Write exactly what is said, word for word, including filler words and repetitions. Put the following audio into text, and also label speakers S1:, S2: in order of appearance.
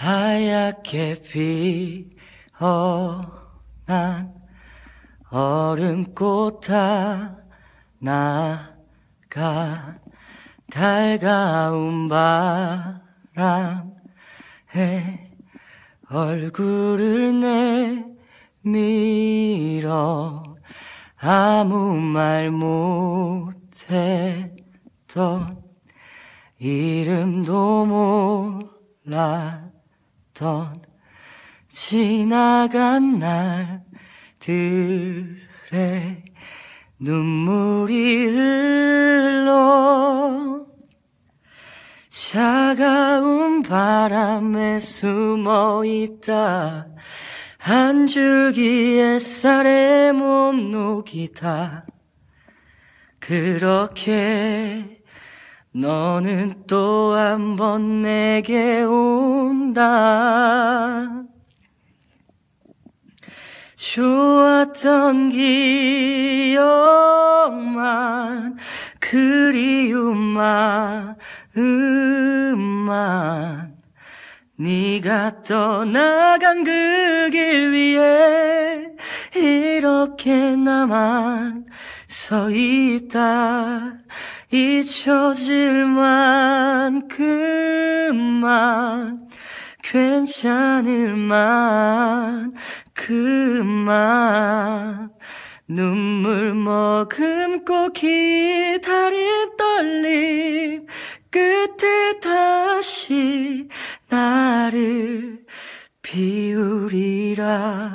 S1: 하얗게 피어난 얼음꽃 하나가 달가운 바람에 얼굴을 내밀어 아무 말 못했던 이름도 몰랐던 지나간 날들의 눈물이 흘러 차가운 바람에 숨어있다 한 줄기 햇살에 몸 녹이다 그렇게 너는 또 한 번 내게 온다 좋았던 기억만 그리운 마음만 네가 떠나간 그 길 위에 이렇게 나만 서 있다 잊혀질 만큼만 괜찮을 만큼만 눈물 머금고 기다린 떨림 끝에 다시 나를 비우리라